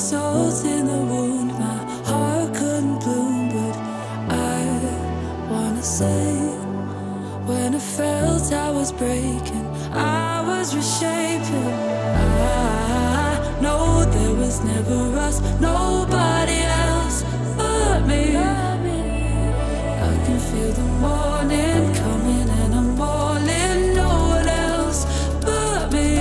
salt in the wound, my heart couldn't bloom. But I wanna say, when I felt I was breaking, I was reshaping. I know there was never us, nobody else but me. I can feel the morning coming and I'm all in, no one else but me.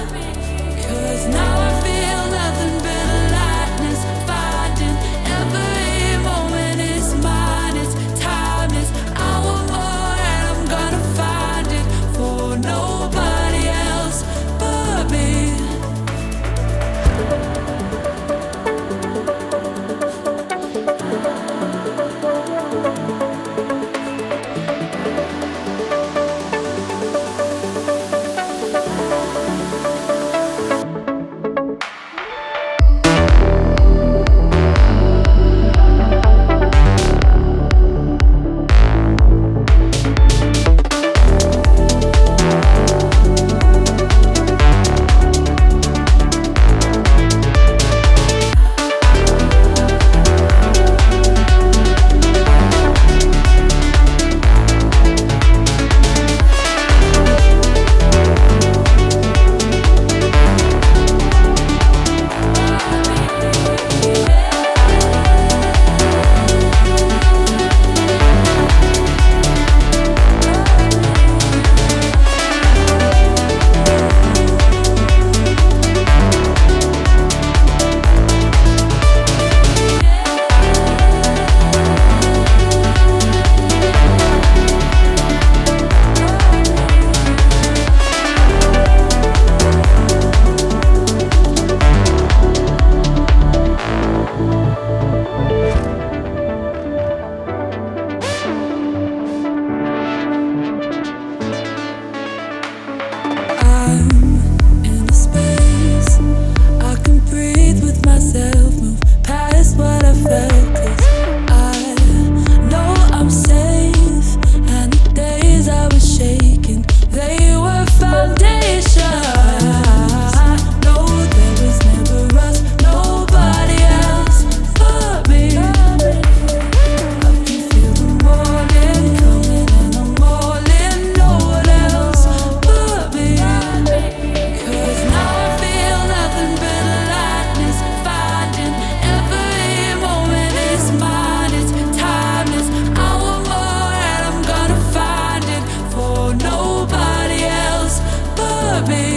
'Cause now I feel nothing but lightness, finding every moment is mine, it's timeless. I want more and I'm gonna find it for nobody else but me. Be